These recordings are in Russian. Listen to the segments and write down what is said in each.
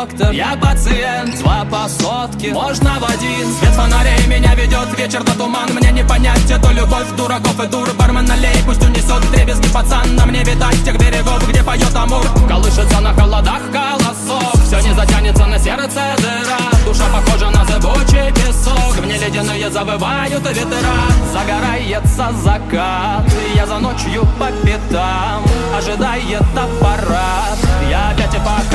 доктор, я пациент. 2 по сотке, можно в 1. Свет фонарей меня ведет, вечер на туман. Мне не понять эту любовь дураков и дур. Бармен налей, пусть унесет вдребезги пацан. На мне видать тех берегов, где поет Амур. Колышется на холодах колосок, все не затянется на сердце дыра. Душа похожа на зыбучий песок, в ней ледяные завывают ветра. Загорается закат, я за ночью по пятам, ожидает аппарат. Я опять и по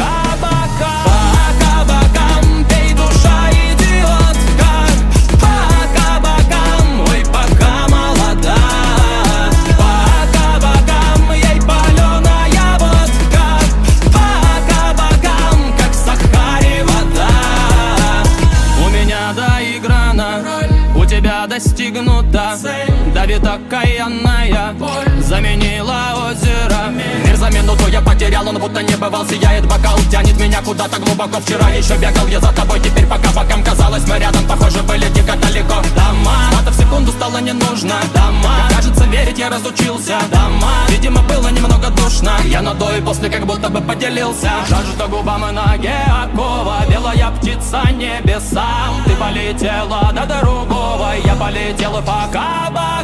кабакам, пей, душа идиотка. По кабакам, ой, пока молода. По кабакам, ей паленая водка. По кабакам, как в Сахаре вода. У меня доиграна, у тебя достигнута. Давит окаянная, заменила озеро. Мир за минуту я потерял, он будто не бывал. Сияет бокал, тянет меня куда-то глубоко. Вчера еще бегал я за тобой, теперь пока бокам. Казалось, мы рядом, похоже, были дико далеко. Дома, мата в секунду стало не нужно. Дома, кажется, верить я разучился. Дома, видимо, было немного душно. Я на до и после как будто бы поделился. Жажда губам и ноге окова, белая птица небесам. Ты полетела до другого, я полетел по кабакам.